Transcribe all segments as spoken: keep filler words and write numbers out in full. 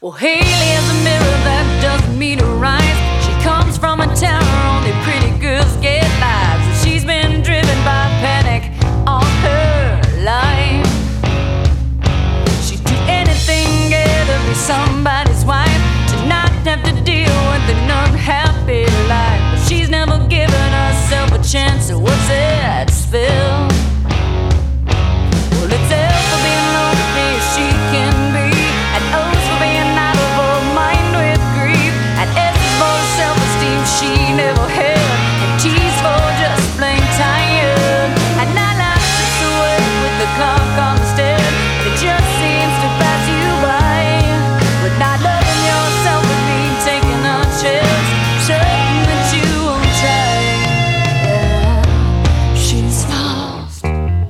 Well, Haley is a mirror that doesn't meet her eyes. She comes from a town where only pretty girls get lives, and she's been driven by panic all her life. She'd do anything, yeah, to be somebody's wife, to not have to deal with an unhappy life. But she's never given herself a chance, so what's that spell? Well, it's L for being lonely as she can be, and O's for being out of her mind with grief, and S is for self-esteem she never had, and T's for just plain tired. And nine lives sits awake with the clock on the stair, and it just seems to pass you by. But not loving yourself would mean taking a chance, certain that you won't try. Yeah, she's lost.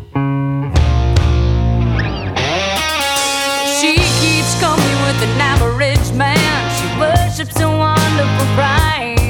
She keeps company with an average man. She worships a wonderful pride.